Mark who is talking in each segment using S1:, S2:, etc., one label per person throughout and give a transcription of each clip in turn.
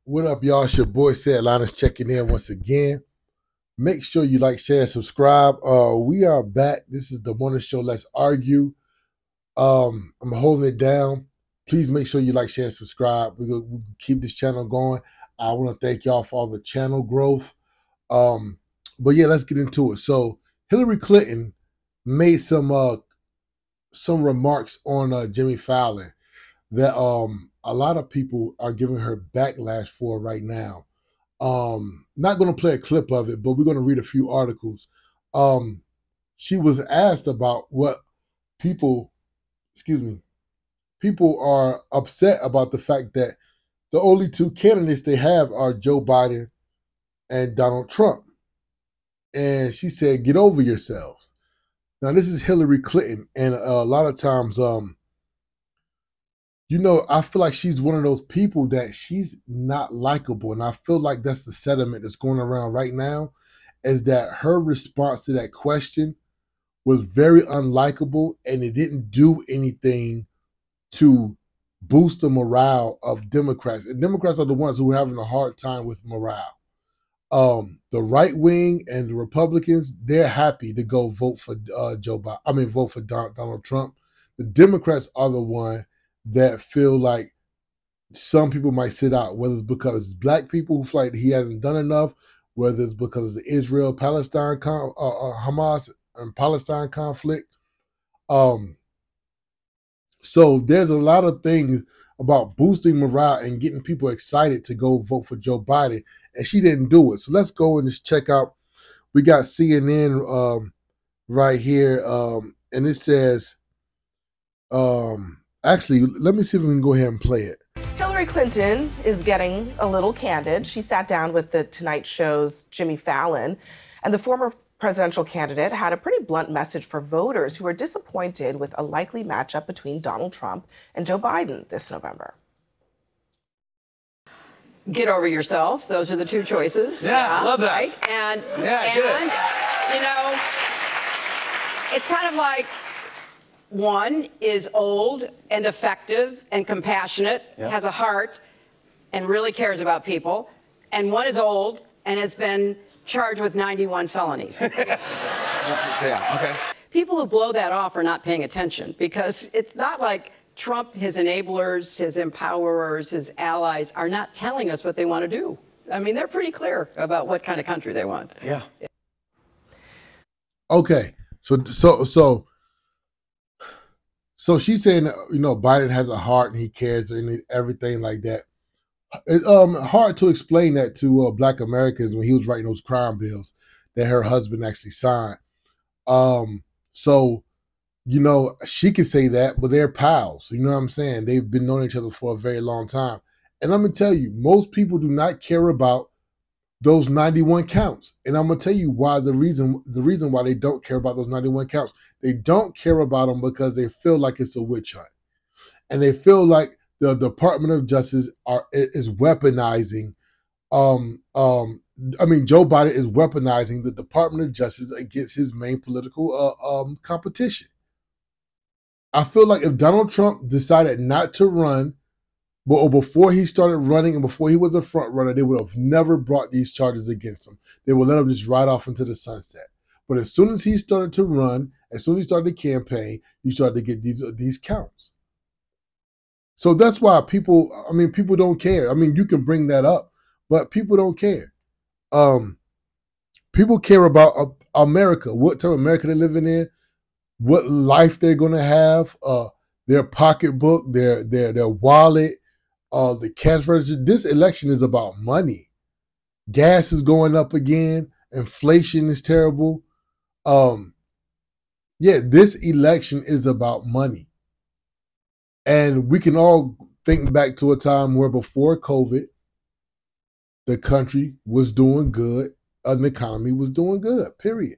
S1: What up, y'all? It's your boy Sad Linus checking in once again. Make sure you like, share, and subscribe. We are back. This is the morning show. Let's argue. I'm holding it down. Please make sure you like, share, and subscribe. We keep this channel going. I want to thank y'all for all the channel growth. But yeah, let's get into it. So Hillary Clinton made some remarks on Jimmy Fallon that a lot of people are giving her backlash for right now. Not going to play a clip of it, but we're going to read a few articles. She was asked about what people are upset about the fact that the only two candidates they have are Joe Biden and Donald Trump. And she said, get over yourselves. Now, this is Hillary Clinton, and a lot of times, I feel like she's one of those people that she's not likable. And I feel like that's the sentiment that's going around right now, is that her response to that question was very unlikable, and it didn't do anything to boost the morale of Democrats. And Democrats are the ones who are having a hard time with morale. The right wing and the Republicans, they're happy to go vote for vote for Donald Trump. The Democrats are the one that feel like some people might sit out, whether it's because it's black people who feel like he hasn't done enough, whether it's because of the Israel-Palestine, Hamas and Palestine conflict. So there's a lot of things about boosting morale and getting people excited to go vote for Joe Biden, and she didn't do it. So let's go and just check out. We got CNN right here, and it says, actually, let me see if we can go ahead and play it.
S2: Hillary Clinton is getting a little candid. She sat down with the Tonight Show's Jimmy Fallon, and the former presidential candidate had a pretty blunt message for voters who are disappointed with a likely matchup between Donald Trump and Joe Biden this November.
S3: Get over yourself. Those are the two choices.
S4: Yeah, I love that.
S3: Right? And it's kind of like one is old and effective and compassionate, has a heart, and really cares about people. And one is old and has been charged with 91 felonies.
S4: Okay.
S3: People who blow that off are not paying attention, because it's not like Trump, his enablers, his empowerers, his allies are not telling us what they want to do. I mean, they're pretty clear about what kind of country they want.
S4: Yeah.
S1: Okay. So she's saying, Biden has a heart and he cares and everything like that. It's hard to explain that to Black Americans when he was writing those crime bills that her husband actually signed. So she can say that, but they're pals. You know what I'm saying? They've been knowing each other for a very long time. And I'm going to tell you, most people do not care about those 91 counts. And I'm going to tell you why. The reason why they don't care about those 91 counts. They don't care about them because they feel like it's a witch hunt. And they feel like the Department of Justice is weaponizing. Joe Biden is weaponizing the Department of Justice against his main political competition. I feel like if Donald Trump decided not to run, or before he started running and before he was a front runner, they would have never brought these charges against him. They would let him just ride off into the sunset. But as soon as he started to run, as soon as he started the campaign, you started to get these counts. So that's why people don't care. I mean, you can bring that up, but people don't care. People care about America, what type of America they're living in, what life they're going to have, their pocketbook, their wallet, the cash register. This election is about money. Gas is going up again. Inflation is terrible. This election is about money. And we can all think back to a time where before COVID, the country was doing good and the economy was doing good, period.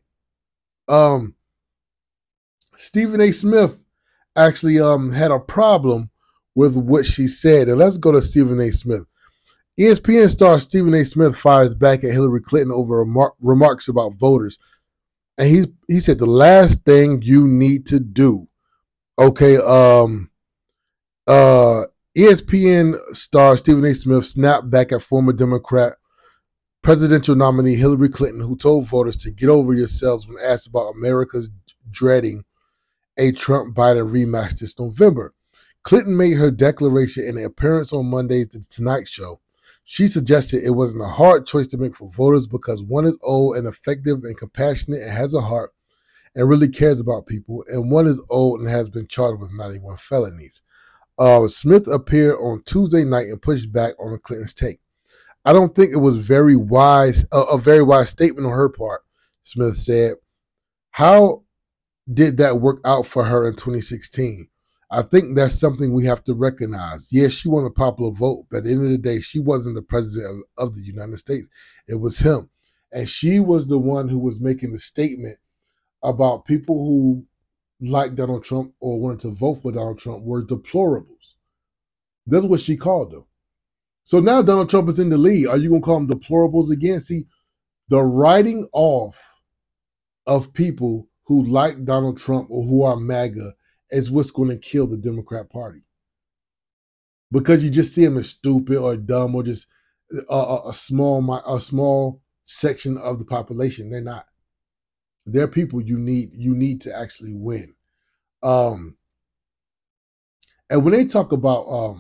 S1: Stephen A. Smith actually had a problem with what she said. And let's go to Stephen A. Smith. ESPN star Stephen A. Smith fires back at Hillary Clinton over remarks about voters. And he said the last thing you need to do, ESPN star Stephen A. Smith snapped back at former Democrat presidential nominee Hillary Clinton, who told voters to get over yourselves when asked about America's dreading a Trump-Biden rematch this November. Clinton made her declaration in an appearance on Monday's The Tonight Show. She suggested it wasn't a hard choice to make for voters because one is old and effective and compassionate and has a heart and really cares about people, and one is old and has been charged with 91 felonies. Smith appeared on Tuesday night and pushed back on Clinton's take. I don't think it was a very wise statement on her part, Smith said. How did that work out for her in 2016? I think that's something we have to recognize. Yes, she won a popular vote, but at the end of the day, she wasn't the president of the United States. It was him. And she was the one who was making the statement about people who liked Donald Trump or wanted to vote for Donald Trump were deplorables. That's what she called them. So now Donald Trump is in the lead. Are you going to call them deplorables again? See, the writing off of people who like Donald Trump or who are MAGA is what's going to kill the Democrat Party. Because you just see them as stupid or dumb or just a small section of the population. They're not. They're people you need to actually win. And when they talk about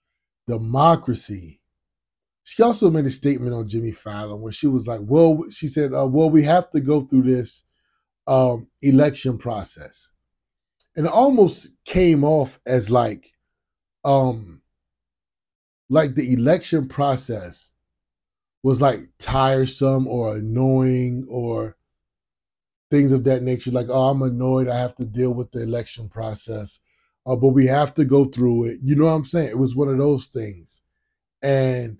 S1: democracy, she also made a statement on Jimmy Fallon where she was like, well, she said, we have to go through this election process. And it almost came off as like the election process was like tiresome or annoying or things of that nature. Like, oh, I'm annoyed I have to deal with the election process, but we have to go through it. You know what I'm saying? It was one of those things. And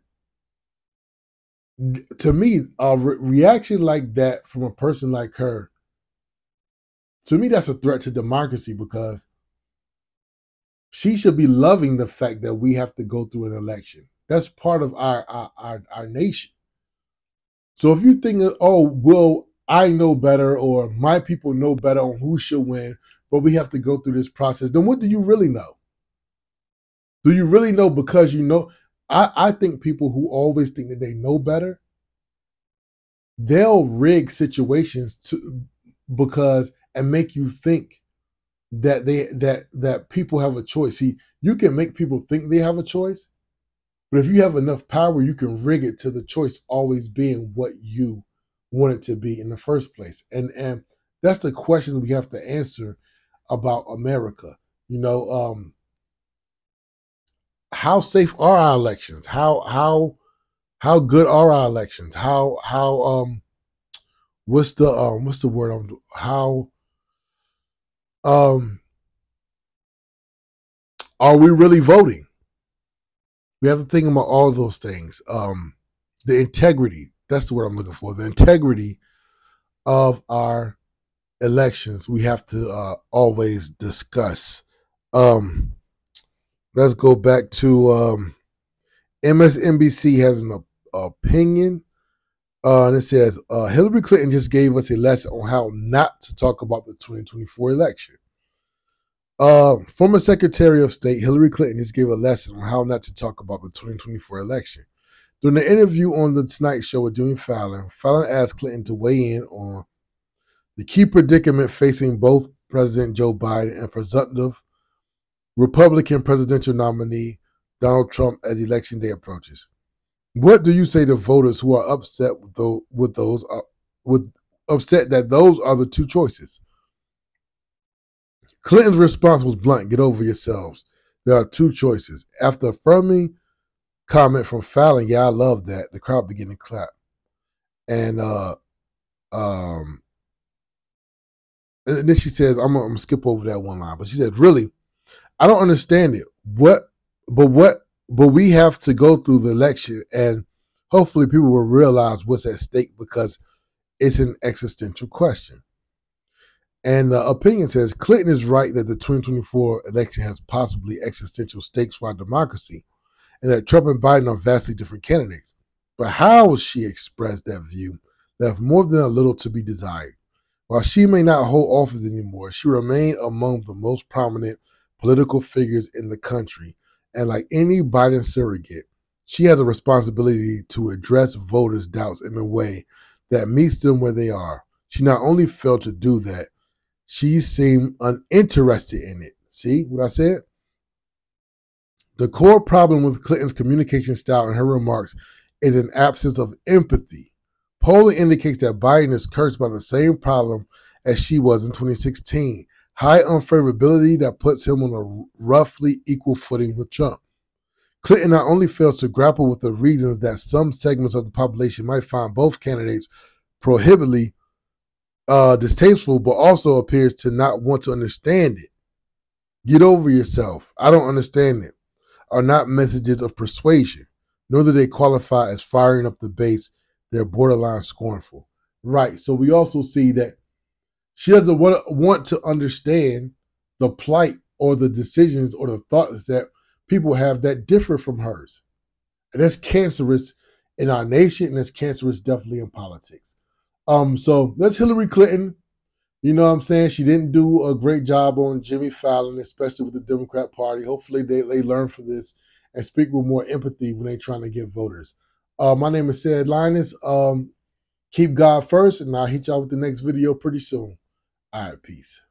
S1: to me, a reaction like that from a person like her, to me, that's a threat to democracy because she should be loving the fact that we have to go through an election. That's part of our nation. So if you think, oh, well, I know better or my people know better on who should win, but we have to go through this process, then what do you really know? Do you really know because you know? I think people who always think that they know better, they'll rig situations and make you think that that people have a choice. See, you can make people think they have a choice, but if you have enough power, you can rig it to the choice always being what you want it to be in the first place. And that's the question we have to answer about America. You know, how safe are our elections? How good are our elections? What's the word? Are we really voting? We have to think about all those things. The integrity, that's the word I'm looking for. The integrity of our elections, we have to always discuss. Let's go back to MSNBC has an opinion. And it says, Hillary Clinton just gave us a lesson on how not to talk about the 2024 election. Former Secretary of State Hillary Clinton just gave a lesson on how not to talk about the 2024 election. During the interview on The Tonight Show with Jimmy Fallon, Fallon asked Clinton to weigh in on the key predicament facing both President Joe Biden and presumptive Republican presidential nominee Donald Trump as Election Day approaches. What do you say to voters who are upset upset that those are the two choices? Clinton's response was blunt: "Get over yourselves. There are two choices." After affirming comment from Fallon, "Yeah, I love that," the crowd began to clap. And then she says, "I'm gonna skip over that one line," but she said, "Really, I don't understand it. But we have to go through the election, and hopefully people will realize what's at stake because it's an existential question." And the opinion says, Clinton is right that the 2024 election has possibly existential stakes for our democracy, and that Trump and Biden are vastly different candidates. But how she expressed that view left more than a little to be desired. While she may not hold office anymore, she remained among the most prominent political figures in the country And like any Biden surrogate, she has a responsibility to address voters' doubts in a way that meets them where they are. She not only failed to do that, she seemed uninterested in it. See what I said? The core problem with Clinton's communication style and her remarks is an absence of empathy. Polling indicates that Biden is cursed by the same problem as she was in 2016, high unfavorability that puts him on a roughly equal footing with Trump. Clinton not only fails to grapple with the reasons that some segments of the population might find both candidates prohibitively distasteful, but also appears to not want to understand it. Get over yourself. I don't understand it. Are not messages of persuasion, nor do they qualify as firing up the base. They're borderline scornful. Right. So we also see that she doesn't want to understand the plight or the decisions or the thoughts that people have that differ from hers. And that's cancerous in our nation, and that's cancerous definitely in politics. So that's Hillary Clinton. You know what I'm saying? She didn't do a great job on Jimmy Fallon, especially with the Democrat Party. Hopefully they learn from this and speak with more empathy when they're trying to get voters. My name is Sid Linus. Keep God first, and I'll hit y'all with the next video pretty soon. All right, peace.